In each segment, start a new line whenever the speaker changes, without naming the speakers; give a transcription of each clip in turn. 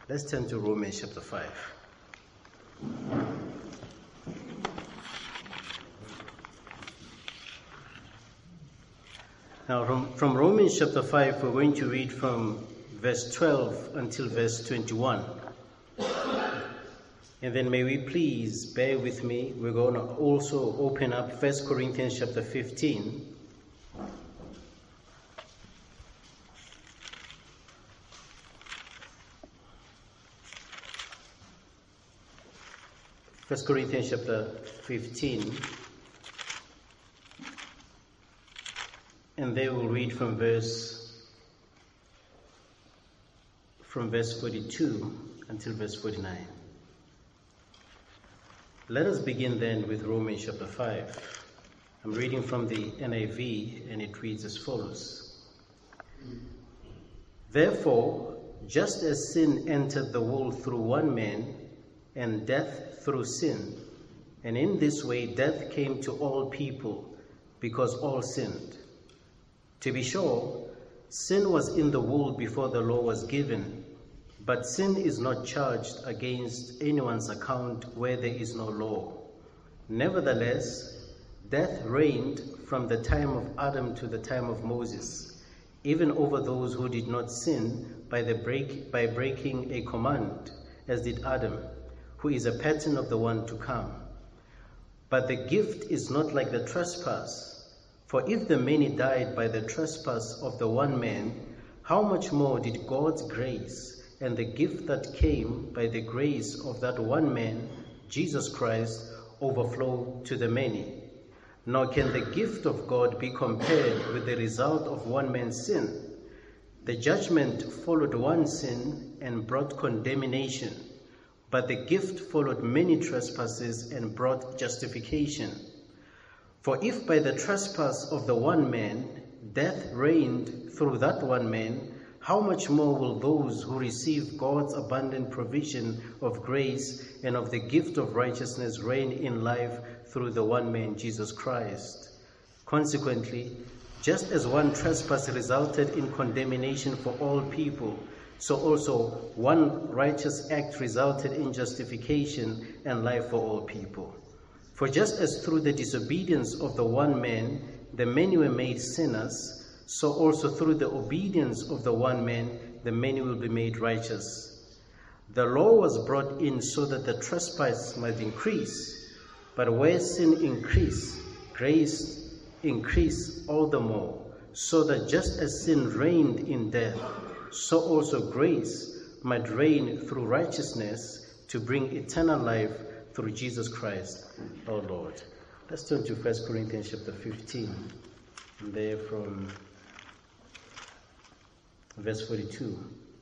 Let's turn to Romans chapter 5. Now, from Romans chapter 5, we're going to read from verse 12 until verse 21. And then may we please bear with me. We're going to also open up 1 Corinthians chapter 15. First Corinthians chapter 15, and there we'll read from verse 42 until verse 49. Let us begin then with Romans chapter 5. I'm reading from the NIV, and it reads as follows. Therefore, just as sin entered the world through one man, and death through sin, and in this way death came to all people, because all sinned. To be sure, sin was in the world before the law was given, but sin is not charged against anyone's account where there is no law. Nevertheless, death reigned from the time of Adam to the time of Moses, even over those who did not sin by breaking a command, as did Adam, who is a pattern of the one to come. But the gift is not like the trespass. For if the many died by the trespass of the one man, how much more did God's grace and the gift that came by the grace of that one man, Jesus Christ, overflow to the many? Nor can the gift of God be compared with the result of one man's sin. The judgment followed one sin and brought condemnation, but the gift followed many trespasses and brought justification. For if by the trespass of the one man death reigned through that one man, how much more will those who receive God's abundant provision of grace and of the gift of righteousness reign in life through the one man, Jesus Christ? Consequently, just as one trespass resulted in condemnation for all people, so also one righteous act resulted in justification and life for all people. For just as through the disobedience of the one man the many were made sinners, so also through the obedience of the one man the many will be made righteous. The law was brought in so that the trespass might increase, but where sin increased, grace increased all the more, so that just as sin reigned in death, so also grace might reign through righteousness to bring eternal life through Jesus Christ our Lord. Let's turn to 1 Corinthians chapter 15, and there from verse 42.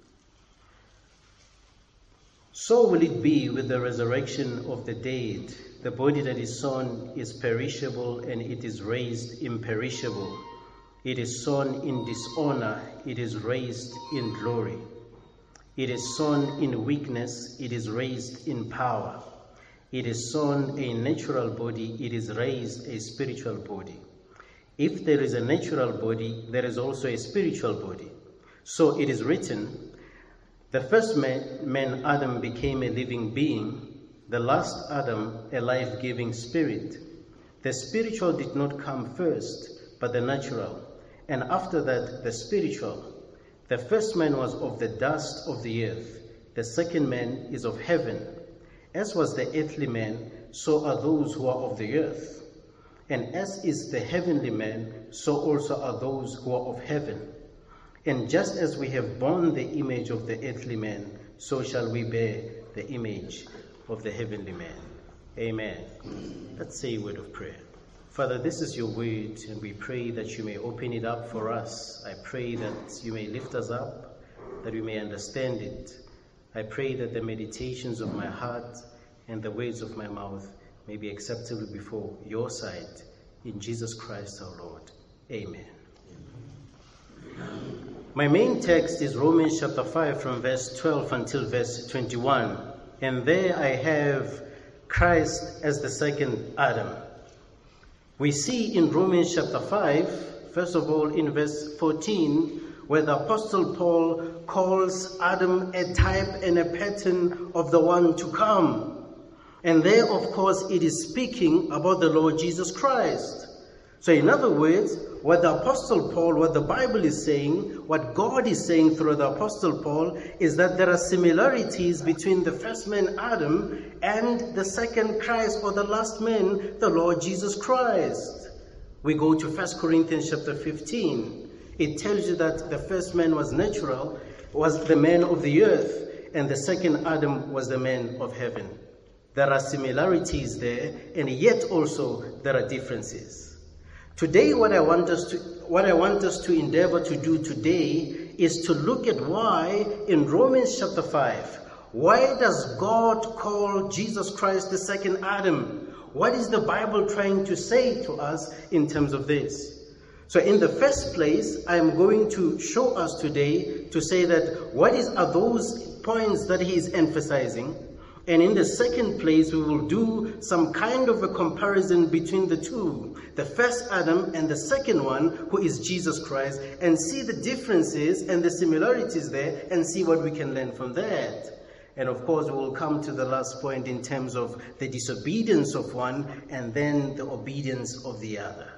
So will it be with the resurrection of the dead. The body that is sown is perishable, and it is raised imperishable. It is sown in dishonor, it is raised in glory. It is sown in weakness, it is raised in power. It is sown a natural body, it is raised a spiritual body. If there is a natural body, there is also a spiritual body. So it is written, the first man Adam became a living being, the last Adam a life-giving spirit. The spiritual did not come first, but the natural, and after that the spiritual. The first man was of the dust of the earth, the second man is of heaven. As was the earthly man, so are those who are of the earth. And as is the heavenly man, so also are those who are of heaven. And just as we have borne the image of the earthly man, so shall we bear the image of the heavenly man. Amen. Let's say a word of prayer. Father, this is your word, and we pray that you may open it up for us. I pray that you may lift us up, that we may understand it. I pray that the meditations of my heart and the words of my mouth may be acceptable before your sight. In Jesus Christ our Lord. Amen. My main text is Romans chapter 5 from verse 12 until verse 21. And there I have Christ as the second Adam. We see in Romans chapter 5, first of all in verse 14, where the Apostle Paul calls Adam a type and a pattern of the one to come. And there, of course, it is speaking about the Lord Jesus Christ. So in other words, what the Apostle Paul, what the Bible is saying, what God is saying through the Apostle Paul, is that there are similarities between the first man Adam and the second Christ, or the last man, the Lord Jesus Christ. We go to 1 Corinthians chapter 15. It tells you that the first man was natural, was the man of the earth, and the second Adam was the man of heaven. There are similarities there, and yet also there are differences. Today, what I want us to endeavor to do today is to look at why in Romans chapter 5, why does God call Jesus Christ the second Adam? What is the Bible trying to say to us in terms of this? So in the first place, I am going to show us today to say that what are those points that he is emphasizing. And in the second place, we will do some kind of a comparison between the two, the first Adam and the second one, who is Jesus Christ, and see the differences and the similarities there, and see what we can learn from that. And of course, we will come to the last point in terms of the disobedience of one and then the obedience of the other.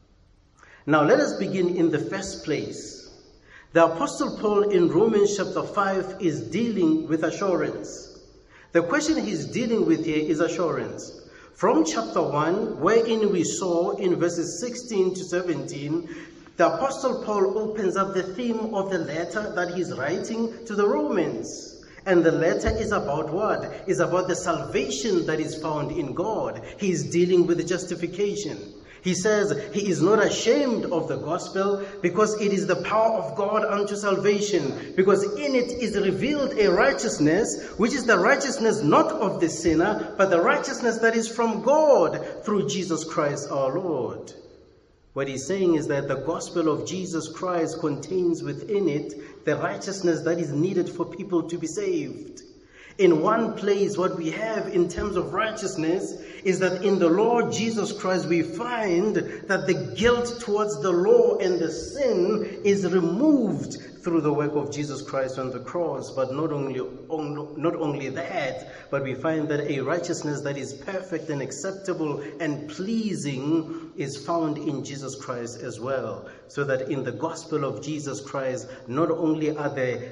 Now, let us begin in the first place. The Apostle Paul in Romans chapter 5 is dealing with assurance. The question he's dealing with here is assurance. From chapter 1, wherein we saw in verses 16 to 17, the Apostle Paul opens up the theme of the letter that he's writing to the Romans. And the letter is about what? It's about the salvation that is found in God. He's dealing with the justification. He says he is not ashamed of the gospel because it is the power of God unto salvation. Because in it is revealed a righteousness, which is the righteousness not of the sinner, but the righteousness that is from God through Jesus Christ our Lord. What he's saying is that the gospel of Jesus Christ contains within it the righteousness that is needed for people to be saved. In one place, what we have in terms of righteousness is that in the Lord Jesus Christ, we find that the guilt towards the law and the sin is removed through the work of Jesus Christ on the cross. But not only that, but we find that a righteousness that is perfect and acceptable and pleasing is found in Jesus Christ as well. So that in the gospel of Jesus Christ, not only are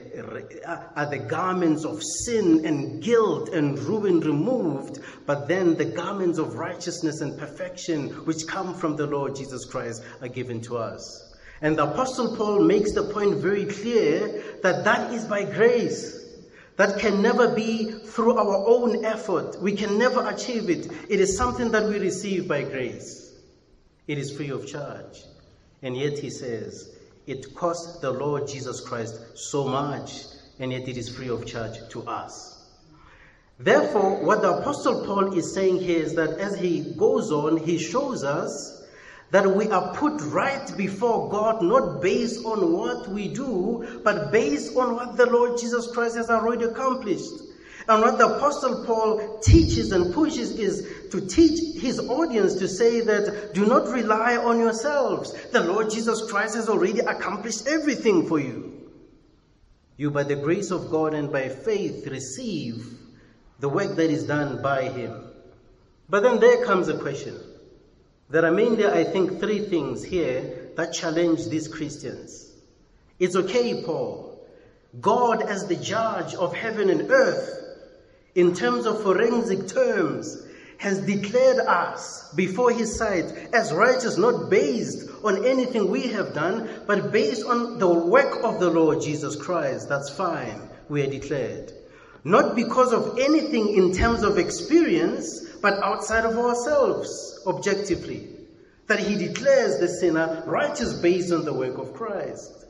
the garments of sin and guilt and ruin removed, but then the garments of righteousness and perfection which come from the Lord Jesus Christ are given to us. And the Apostle Paul makes the point very clear that that is by grace. That can never be through our own effort. We can never achieve it. It is something that we receive by grace. It is free of charge. And yet he says, it cost the Lord Jesus Christ so much, and yet it is free of charge to us. Therefore, what the Apostle Paul is saying here is that as he goes on, he shows us that we are put right before God, not based on what we do, but based on what the Lord Jesus Christ has already accomplished. And what the Apostle Paul teaches and pushes is to teach his audience to say that do not rely on yourselves. The Lord Jesus Christ has already accomplished everything for you. You, by the grace of God and by faith, receive the work that is done by him. But then there comes a question. There are mainly, I think, three things here that challenge these Christians. It's okay, Paul. God, as the judge of heaven and earth, in terms of forensic terms, has declared us before his sight as righteous, not based on anything we have done, but based on the work of the Lord Jesus Christ. That's fine. We are declared. Not because of anything in terms of experience, but outside of ourselves, objectively. That he declares the sinner righteous based on the work of Christ.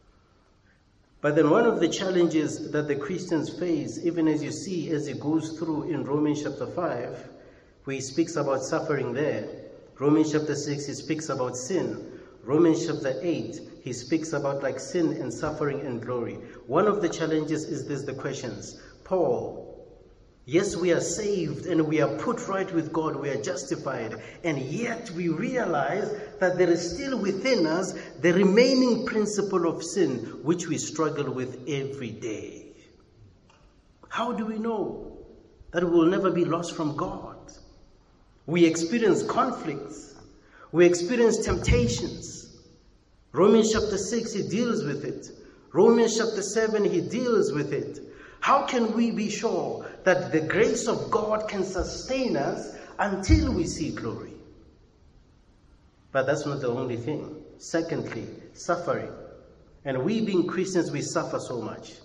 But then one of the challenges that the Christians face, even as you see as he goes through in Romans chapter 5, where he speaks about suffering there. Romans chapter 6, he speaks about sin. Romans chapter 8, he speaks about like sin and suffering and glory. One of the challenges is the questions. Paul, Yes, we are saved and we are put right with God, we are justified, and yet we realize that there is still within us the remaining principle of sin, which we struggle with every day. How do we know that we will never be lost from God? We experience conflicts, we experience temptations. Romans chapter 6, he deals with it. Romans chapter 7, he deals with it. How can we be sure that the grace of God can sustain us until we see glory? But that's not the only thing. Secondly, suffering. And we being Christians, we suffer so much.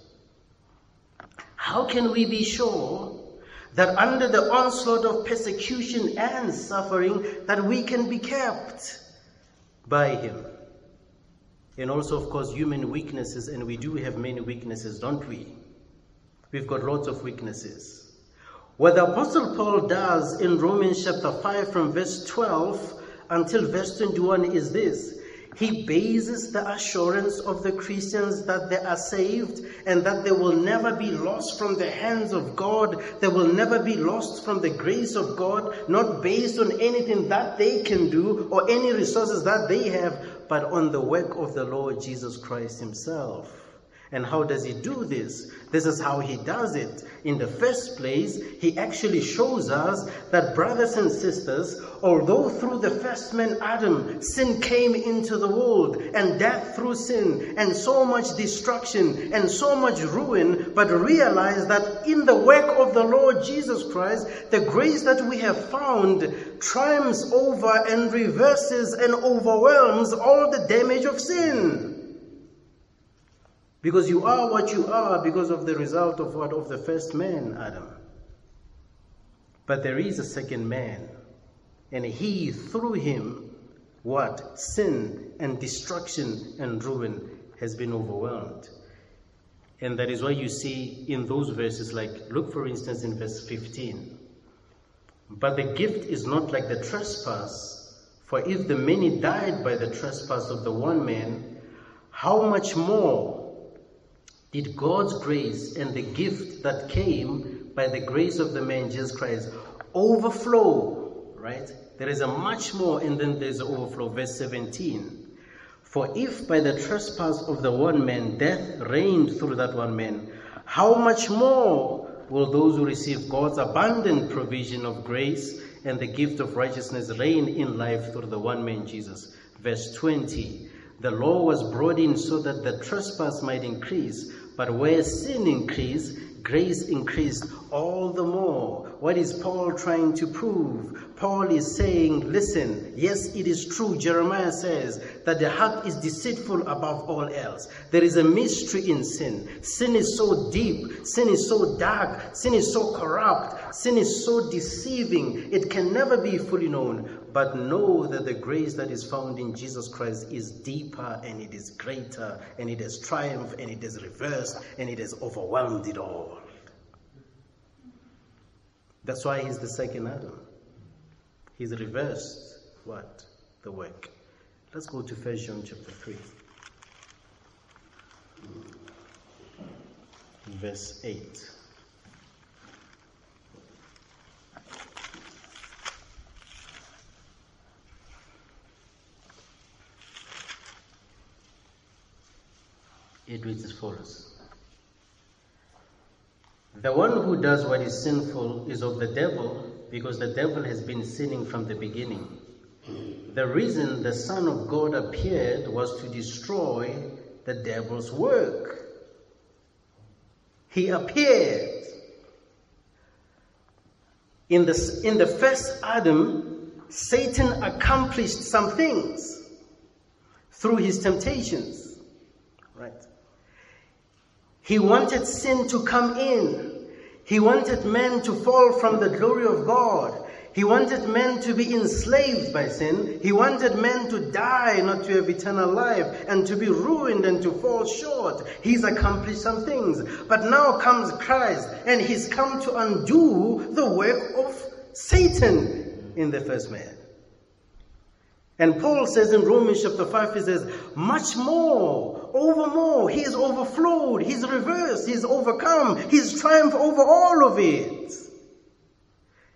How can we be sure that under the onslaught of persecution and suffering that we can be kept by Him? And also, of course, human weaknesses, and we do have many weaknesses, don't we? We've got lots of weaknesses. What the Apostle Paul does in Romans chapter 5 from verse 12 until verse 21 is this. He bases the assurance of the Christians that they are saved and that they will never be lost from the hands of God. They will never be lost from the grace of God, not based on anything that they can do or any resources that they have, but on the work of the Lord Jesus Christ Himself. And how does He do this? This is how He does it. In the first place, He actually shows us that, brothers and sisters, although through the first man Adam, sin came into the world, and death through sin, and so much destruction, and so much ruin, but realize that in the work of the Lord Jesus Christ, the grace that we have found triumphs over and reverses and overwhelms all the damage of sin. Because you are what you are because of the result of what? Of the first man, Adam. But there is a second man. And he, through him, what? Sin and destruction and ruin has been overwhelmed. And that is why you see in those verses, like, look for instance in verse 15. But the gift is not like the trespass. For if the many died by the trespass of the one man, how much more did God's grace and the gift that came by the grace of the man Jesus Christ overflow, right? There is a much more, and then there's an overflow. Verse 17. For if by the trespass of the one man death reigned through that one man, how much more will those who receive God's abundant provision of grace and the gift of righteousness reign in life through the one man Jesus? Verse 20. The law was brought in so that the trespass might increase, but where sin increased, grace increased all the more. What is Paul trying to prove? Paul is saying, listen, yes, it is true. Jeremiah says that the heart is deceitful above all else. There is a mystery in sin. Sin is so deep. Sin is so dark. Sin is so corrupt. Sin is so deceiving. It can never be fully known. But know that the grace that is found in Jesus Christ is deeper and it is greater and it has triumphed and it has reversed and it has overwhelmed it all. That's why He's the second Adam. He's reversed what? The work. Let's go to 1 John chapter 3. Verse 8. It reads as follows. The one who does what is sinful is of the devil, because the devil has been sinning from the beginning. The reason the Son of God appeared was to destroy the devil's work. He appeared. In the first Adam, Satan accomplished some things through his temptations. Right? He wanted sin to come in. He wanted men to fall from the glory of God. He wanted men to be enslaved by sin. He wanted men to die, not to have eternal life, and to be ruined and to fall short. He's accomplished some things. But now comes Christ, and He's come to undo the work of Satan in the first man. And Paul says in Romans chapter 5, he says, much more, over more. He's overflowed, He's reversed, He's overcome, He's triumphed over all of it.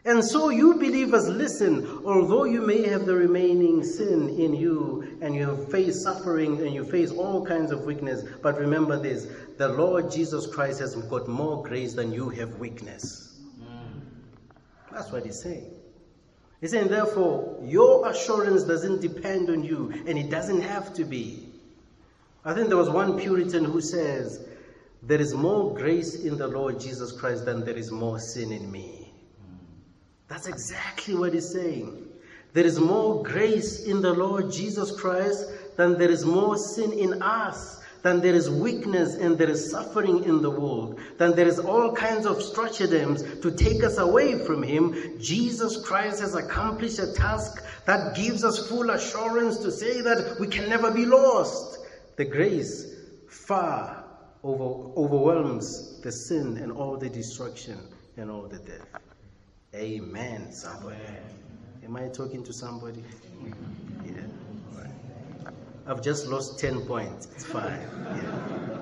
And so you believers, listen, although you may have the remaining sin in you and you have faced suffering and you face all kinds of weakness, but remember this, the Lord Jesus Christ has got more grace than you have weakness. That's what he's saying. He's saying, therefore, your assurance doesn't depend on you, and it doesn't have to be. I think there was one Puritan who says, there is more grace in the Lord Jesus Christ than there is more sin in me. That's exactly what he's saying. There is more grace in the Lord Jesus Christ than there is more sin in us, than there is weakness and there is suffering in the world, than there is all kinds of stratagems to take us away from him. Jesus Christ has accomplished a task that gives us full assurance to say that we can never be lost. The grace far overwhelms the sin and all the destruction and all the death. Amen, somebody. Am I talking to somebody? Yeah. Right. I've just lost 10 points. It's fine. Yeah.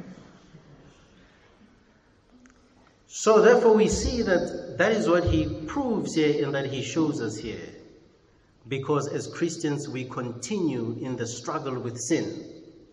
So therefore we see that is what he proves here and that he shows us here. Because as Christians we continue in the struggle with sin.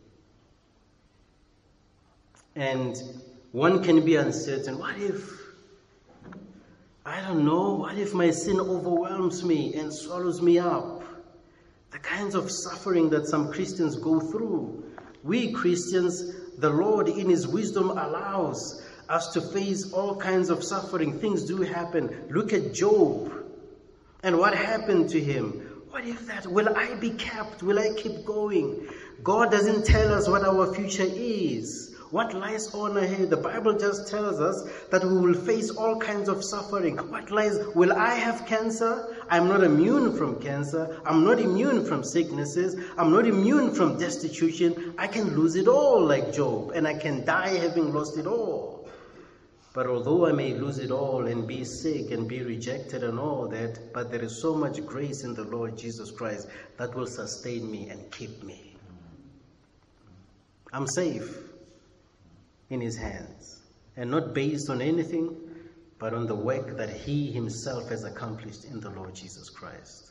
And one can be uncertain. What if, I don't know, what if my sin overwhelms me and swallows me up? The kinds of suffering that some Christians go through. We Christians, the Lord in his wisdom allows us to face all kinds of suffering. Things do happen. Look at Job. And what happened to him? What if that? Will I be kept? Will I keep going? God doesn't tell us what our future is. What lies on ahead? The Bible just tells us that we will face all kinds of suffering. What lies? Will I have cancer? I'm not immune from cancer. I'm not immune from sicknesses. I'm not immune from destitution. I can lose it all like Job, and I can die having lost it all. But although I may lose it all and be sick and be rejected and all that, but there is so much grace in the Lord Jesus Christ that will sustain me and keep me. I'm safe in his hands, and not based on anything, but on the work that he himself has accomplished in the Lord Jesus Christ.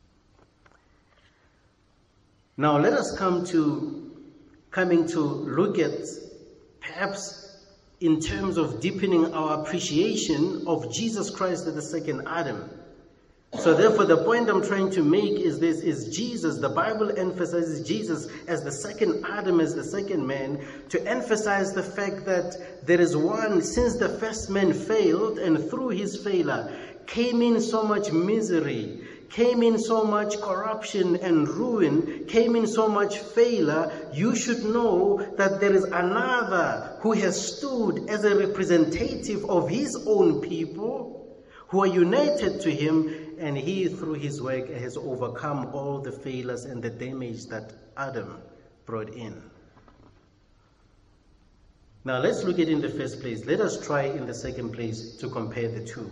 Now let us coming to look at, perhaps in terms of deepening our appreciation of Jesus Christ as the second Adam. So therefore the point I'm trying to make is this, is Jesus, the Bible emphasizes Jesus as the second Adam, as the second man, to emphasize the fact that there is one, since the first man failed, and through his failure came in so much misery, came in so much corruption and ruin, came in so much failure, you should know that there is another who has stood as a representative of his own people who are united to him, and he, through his work, has overcome all the failures and the damage that Adam brought in. Now let's look at it in the first place. Let us try in the second place to compare the two.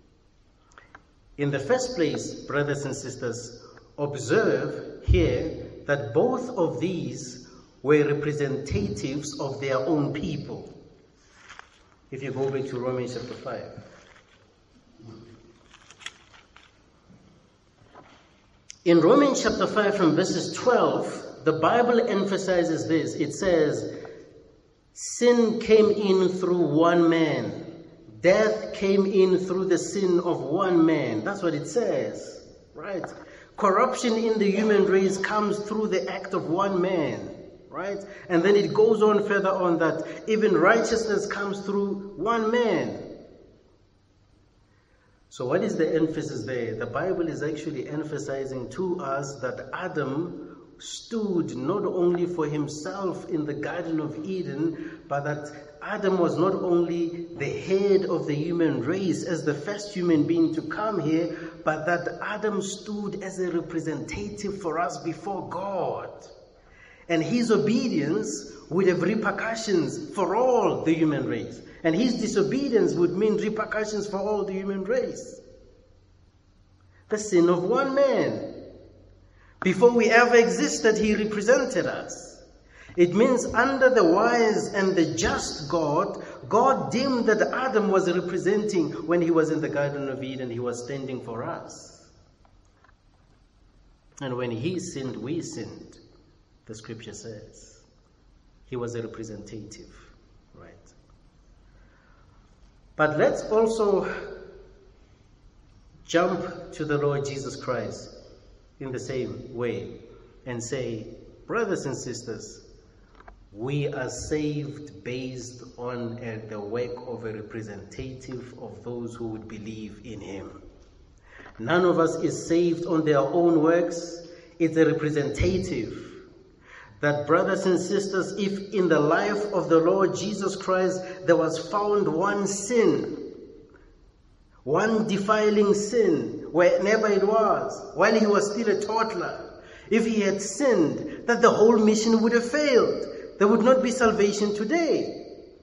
In the first place, brothers and sisters, observe here that both of these were representatives of their own people. If you go back to Romans chapter 5. In Romans chapter 5 from verses 12, the Bible emphasizes this. It says, sin came in through one man. Death came in through the sin of one man. That's what it says, right? Corruption in the human race comes through the act of one man, right? And then it goes on further on that even righteousness comes through one man. So what is the emphasis there? The Bible is actually emphasizing to us that Adam stood not only for himself in the Garden of Eden, but that Adam was not only the head of the human race as the first human being to come here, but that Adam stood as a representative for us before God. And his obedience would have repercussions for all the human race. And his disobedience would mean repercussions for all the human race. The sin of one man. Before we ever existed, he represented us. It means under the wise and the just God, God deemed that Adam was representing when he was in the Garden of Eden, he was standing for us. And when he sinned, we sinned, the scripture says. He was a representative, right? But let's also jump to the Lord Jesus Christ in the same way and say, brothers and sisters, we are saved based on the work of a representative of those who would believe in him. None of us is saved on their own works. It's a representative. That, brothers and sisters, if in the life of the Lord Jesus Christ there was found one sin, one defiling sin, wherever it was, while he was still a toddler, if he had sinned, that the whole mission would have failed. There would not be salvation today.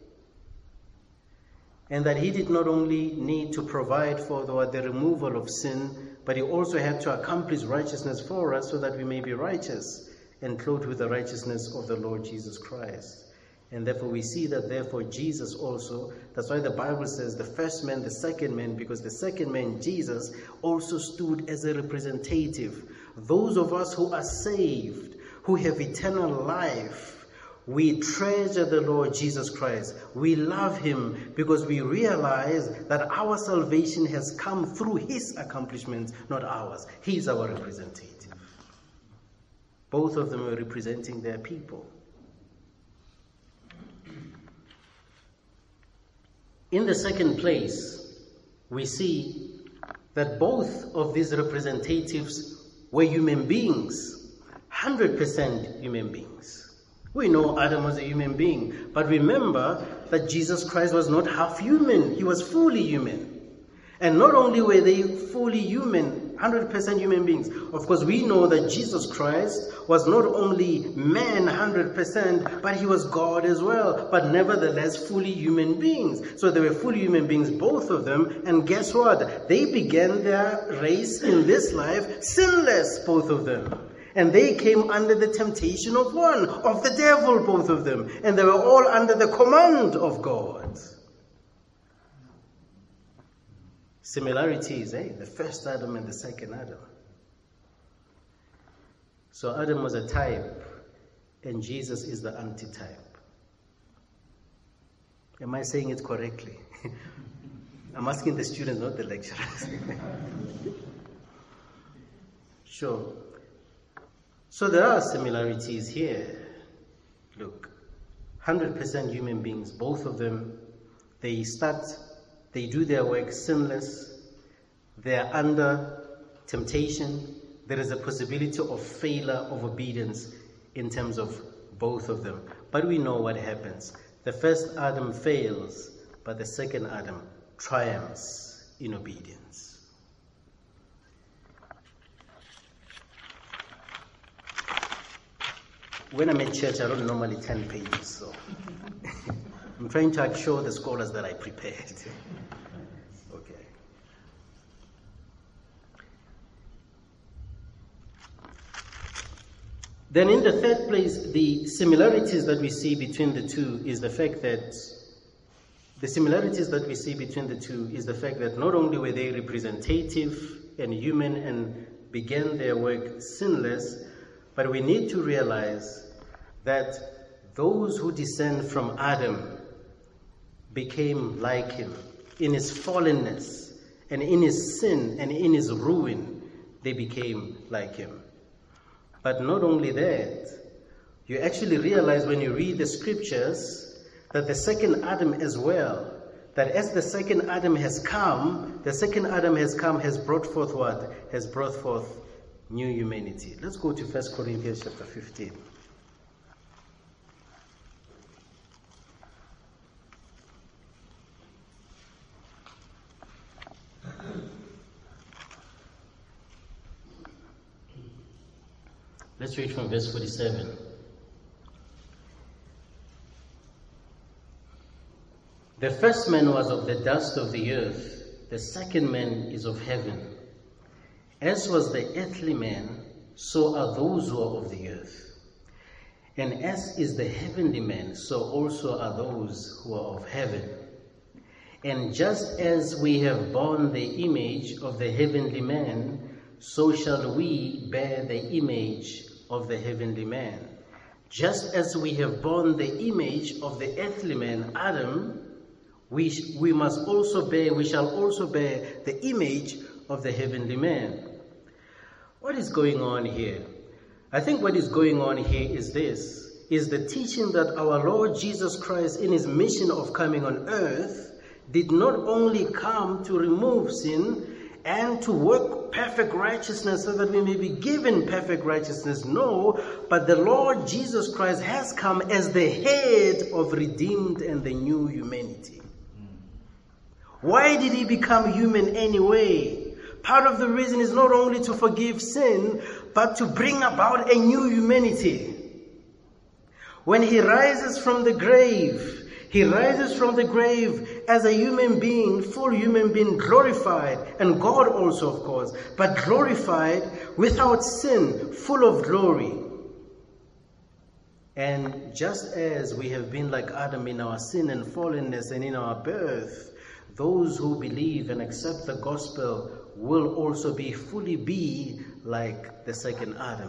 And that he did not only need to provide for the removal of sin, but he also had to accomplish righteousness for us so that we may be righteous and clothed with the righteousness of the Lord Jesus Christ. And therefore we see that therefore Jesus also, that's why the Bible says the first man, the second man, because the second man, Jesus, also stood as a representative. Those of us who are saved, who have eternal life, we treasure the Lord Jesus Christ. We love him because we realize that our salvation has come through his accomplishments, not ours. He is our representative. Both of them are representing their people. In the second place, we see that both of these representatives were human beings, 100% human beings. We know Adam was a human being, but remember that Jesus Christ was not half human, he was fully human. And not only were they fully human, 100% human beings, of course we know that Jesus Christ was not only man 100%, but he was God as well, but nevertheless fully human beings. So they were fully human beings, both of them, and guess what? They began their race in this life sinless, both of them. And they came under the temptation of one, of the devil, both of them. And they were all under the command of God. Similarities, the first Adam and the second Adam. So Adam was a type, and Jesus is the antitype. Am I saying it correctly? I'm asking the students, not the lecturers. Sure. So there are similarities here. Look, 100% human beings, both of them, they do their work sinless, they are under temptation, there is a possibility of failure of obedience in terms of both of them. But we know what happens. The first Adam fails, but the second Adam triumphs in obedience. When I'm at church, I don't normally 10 pages, so I'm trying to assure the scholars that I prepared. Okay. Then in the third place, the similarities that we see between the two is the fact that not only were they representative and human and began their work sinless, but we need to realize that those who descend from Adam became like him. In his fallenness and in his sin and in his ruin, they became like him. But not only that, you actually realize when you read the scriptures that the second Adam as well, that as the second Adam has come, has brought forth what? Has brought forth new humanity. Let's go to 1 Corinthians chapter 15. Let's read from verse 47. The first man was of the dust of the earth, the second man is of heaven. As was the earthly man, so are those who are of the earth. And as is the heavenly man, so also are those who are of heaven. And just as we have borne the image of the heavenly man, so shall we bear the image of the heavenly man. Just as we have borne the image of the earthly man, Adam, we shall also bear the image of the heavenly man. What is going on here? I think what is going on here is the teaching that our Lord Jesus Christ, in his mission of coming on earth, did not only come to remove sin and to work perfect righteousness so that we may be given perfect righteousness. No, but the Lord Jesus Christ has come as the head of redeemed and the new humanity. Why did he become human anyway? Part of the reason is not only to forgive sin, but to bring about a new humanity. When he rises from the grave, he rises from the grave as a human being, full human being, glorified, and God also, of course, but glorified without sin, full of glory. And just as we have been like Adam in our sin and fallenness and in our birth, those who believe and accept the gospel will also fully be like the second Adam.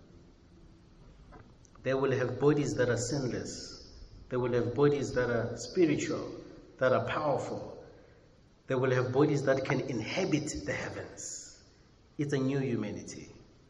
They will have bodies that are sinless. They will have bodies that are spiritual, that are powerful. They will have bodies that can inhabit the heavens. It's a new humanity.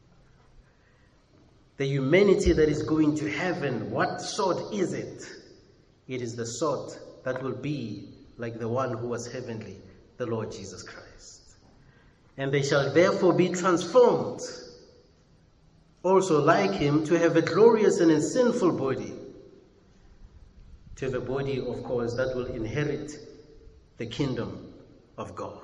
The humanity that is going to heaven, what sort is it? It is the sort that will be like the one who was heavenly, the Lord Jesus Christ. And they shall therefore be transformed, also like him, to have a glorious and a sinful body, to the body, of course, that will inherit the kingdom of God.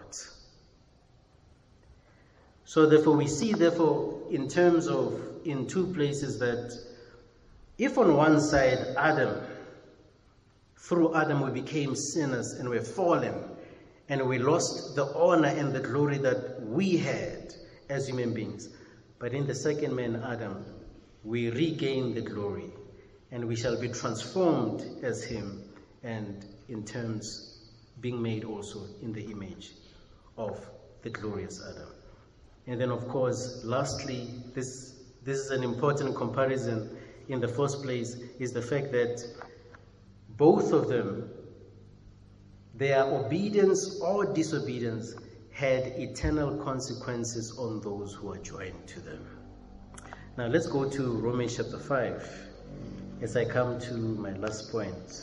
So therefore we see, in terms of, in two places, that if on one side through Adam we became sinners and we're fallen, and we lost the honor and the glory that we had as human beings. But in the second man, Adam, we regain the glory, and we shall be transformed as him, and in terms being made also in the image of the glorious Adam. And then, of course, lastly, this is an important comparison in the first place, is the fact that both of them, their obedience or disobedience had eternal consequences on those who are joined to them. Now let's go to Romans chapter 5 as I come to my last point.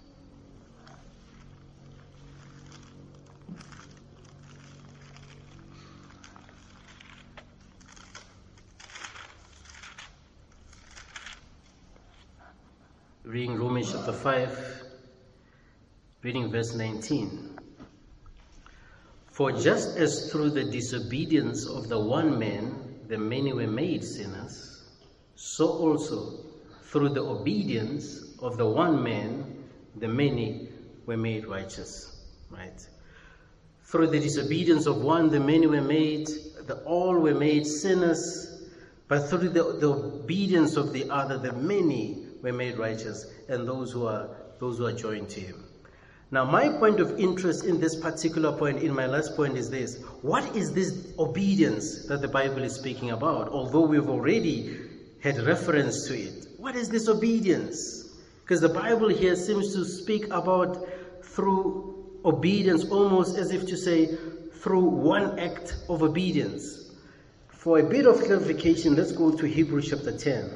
Reading Romans chapter 5, reading verse 19. For just as through the disobedience of the one man the many were made sinners, so also through the obedience of the one man the many were made righteous. Right? Through the disobedience of one the many were made, all were made sinners, but through the obedience of the other the many were made righteous, and those who are joined to him. Now, my point of interest in this particular point, in my last point, is this. What is this obedience that the Bible is speaking about? Although we've already had reference to it. What is this obedience? Because the Bible here seems to speak about through obedience, almost as if to say through one act of obedience. For a bit of clarification, let's go to Hebrews chapter 10.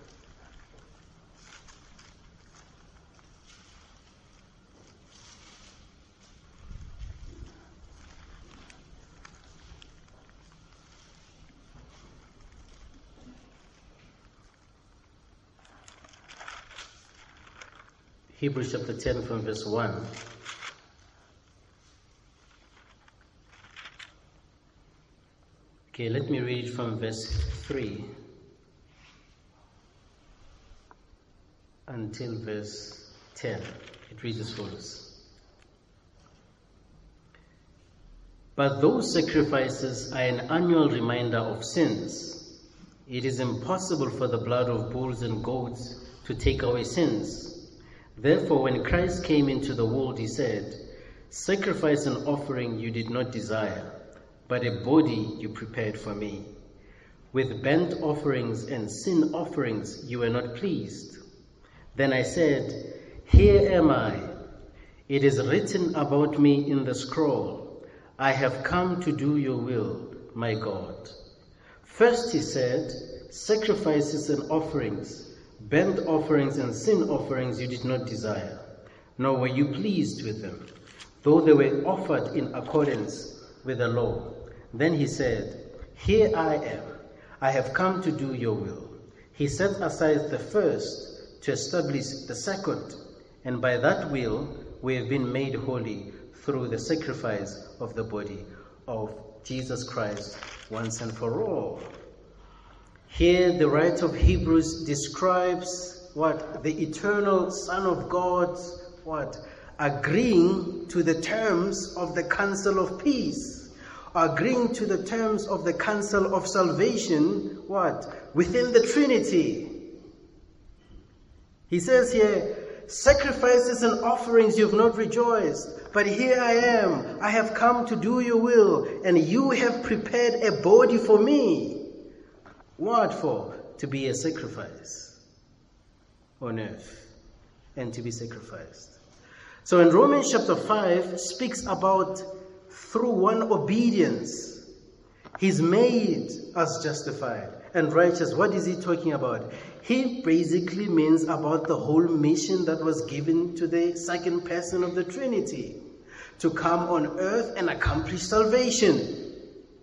Hebrews chapter 10 from verse 1. Okay, let me read from verse 3 until verse 10. It reads as follows. But those sacrifices are an annual reminder of sins. It is impossible for the blood of bulls and goats to take away sins. Therefore, when Christ came into the world, he said, "Sacrifice and offering you did not desire, but a body you prepared for me. With burnt offerings and sin offerings you were not pleased. Then I said, Here am I. It is written about me in the scroll, I have come to do your will, my God." First he said, "Sacrifices and offerings, burnt offerings and sin offerings you did not desire, nor were you pleased with them, though they were offered in accordance with the law." Then he said, "Here I am. I have come to do your will." He set aside the first to establish the second, and by that will we have been made holy through the sacrifice of the body of Jesus Christ once and for all. Here the writer of Hebrews describes what? The eternal Son of God, what? Agreeing to the terms of the counsel of peace, agreeing to the terms of the counsel of salvation, what? Within the Trinity. He says here, "Sacrifices and offerings you have not rejoiced, but here I am. I have come to do your will, and you have prepared a body for me." What for? To be a sacrifice on earth and to be sacrificed. So in Romans chapter 5 speaks about through one obedience, he's made us justified and righteous. What is he talking about? He basically means about the whole mission that was given to the second person of the Trinity, to come on earth and accomplish salvation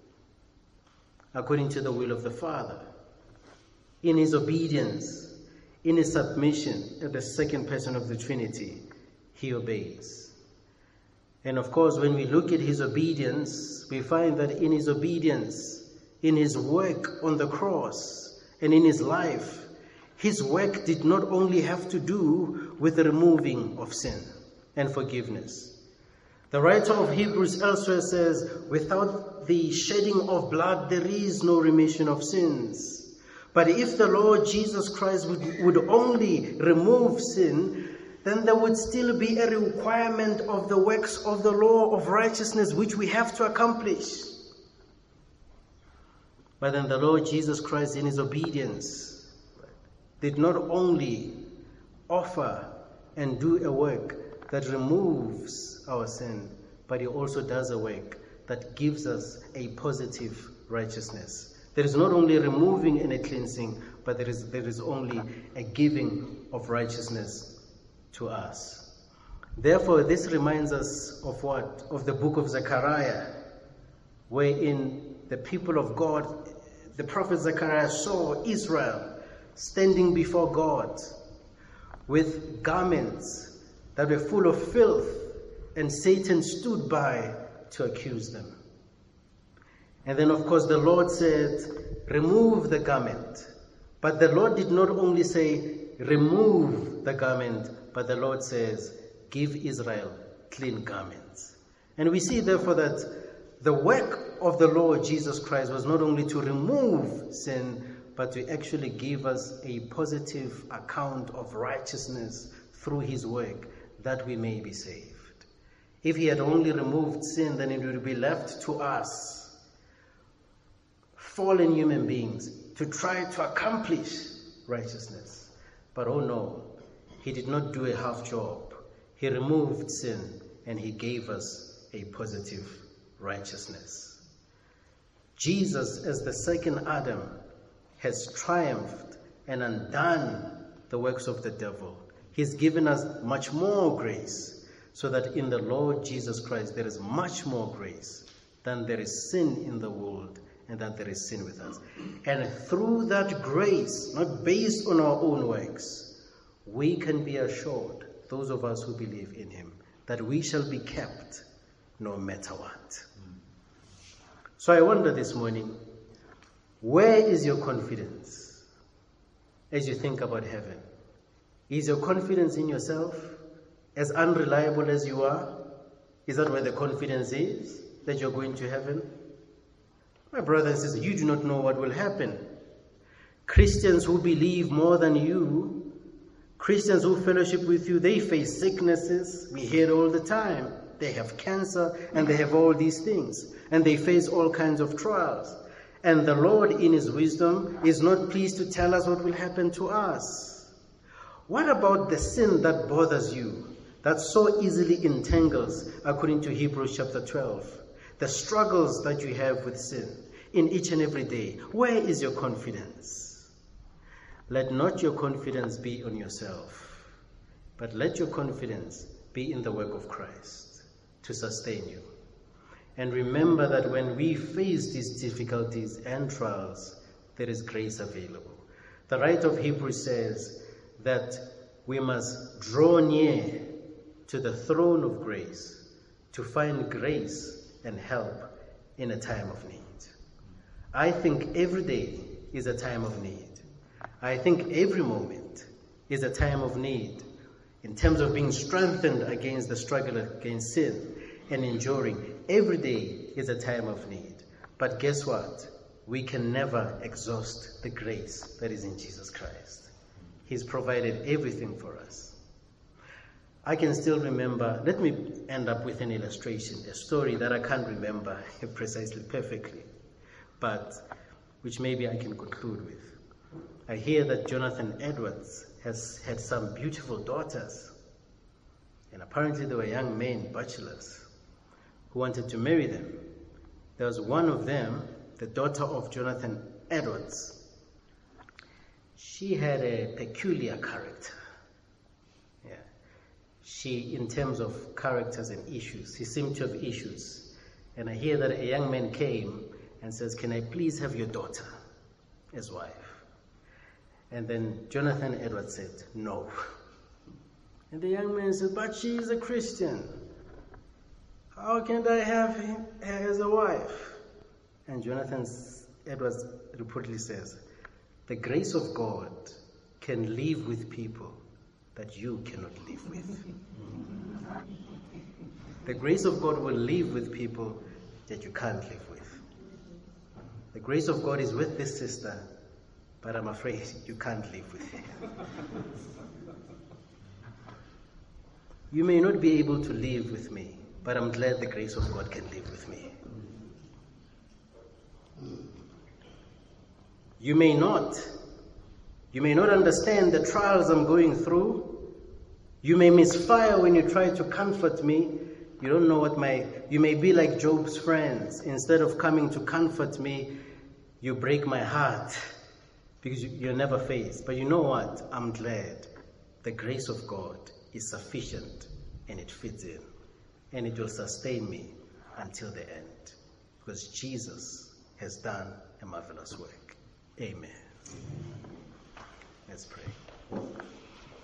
according to the will of the Father. In his obedience, in his submission at the second person of the Trinity, he obeys. And of course, when we look at his obedience, we find that in his obedience, in his work on the cross, and in his life, his work did not only have to do with the removing of sin and forgiveness. The writer of Hebrews elsewhere says, "Without the shedding of blood, there is no remission of sins." But if the Lord Jesus Christ would only remove sin, then there would still be a requirement of the works of the law of righteousness which we have to accomplish. But then the Lord Jesus Christ, in his obedience, did not only offer and do a work that removes our sin, but he also does a work that gives us a positive righteousness. There is not only a removing and a cleansing, but there is only a giving of righteousness to us. Therefore, this reminds us of what? Of the book of Zechariah, wherein the people of God, the prophet Zechariah saw Israel standing before God with garments that were full of filth, and Satan stood by to accuse them. And then, of course, the Lord said, "Remove the garment." But the Lord did not only say, "Remove the garment," but the Lord says, "Give Israel clean garments." And we see, therefore, that the work of the Lord Jesus Christ was not only to remove sin, but to actually give us a positive account of righteousness through his work, that we may be saved. If he had only removed sin, then it would be left to us, fallen human beings, to try to accomplish righteousness. But oh no, he did not do a half job. He removed sin and he gave us a positive righteousness. Jesus, as the second Adam, has triumphed and undone the works of the devil. He's given us much more grace, so that in the Lord Jesus Christ there is much more grace than there is sin in the world, and that there is sin with us. And through that grace, not based on our own works, we can be assured, those of us who believe in him, that we shall be kept no matter what. So I wonder this morning, where is your confidence as you think about heaven? Is your confidence in yourself as unreliable as you are? Is that where the confidence is, that you're going to heaven? My brother and sister, you do not know what will happen. Christians who believe more than you Christians who fellowship with you, they face sicknesses. We hear it all the time. They have cancer and they have all these things. And they face all kinds of trials. And the Lord, in His wisdom, is not pleased to tell us what will happen to us. What about the sin that bothers you, that so easily entangles, according to Hebrews chapter 12? The struggles that you have with sin in each and every day. Where is your confidence? Let not your confidence be on yourself, but let your confidence be in the work of Christ to sustain you. And remember that when we face these difficulties and trials, there is grace available. The writer of Hebrews says that we must draw near to the throne of grace to find grace and help in a time of need. I think every day is a time of need. I think every moment is a time of need in terms of being strengthened against the struggle against sin and enduring. Every day is a time of need. But guess what? We can never exhaust the grace that is in Jesus Christ. He's provided everything for us. I can still remember, let me end up with an illustration, a story that I can't remember precisely perfectly, but which maybe I can conclude with. I hear that Jonathan Edwards has had some beautiful daughters, and apparently they were young men, bachelors, who wanted to marry them. There was one of them, the daughter of Jonathan Edwards. She had a peculiar character. Yeah. She, in terms of characters and issues, she seemed to have issues. And I hear that a young man came and says, "Can I please have your daughter as wife?" And then Jonathan Edwards said, "No." And the young man said, "But she is a Christian. How can I have her as a wife?" And Jonathan Edwards reportedly says, "The grace of God can live with people that you cannot live with." The grace of God will live with people that you can't live with. The grace of God is with this sister, but I'm afraid you can't live with her. You may not be able to live with me, but I'm glad the grace of God can live with me. You may not understand the trials I'm going through. You may misfire when you try to comfort me. You don't know you may be like Job's friends. Instead of coming to comfort me, you break my heart because you're never faced. But you know what? I'm glad the grace of God is sufficient and it fits in. And it will sustain me until the end. Because Jesus has done a marvelous work. Amen. Let's pray.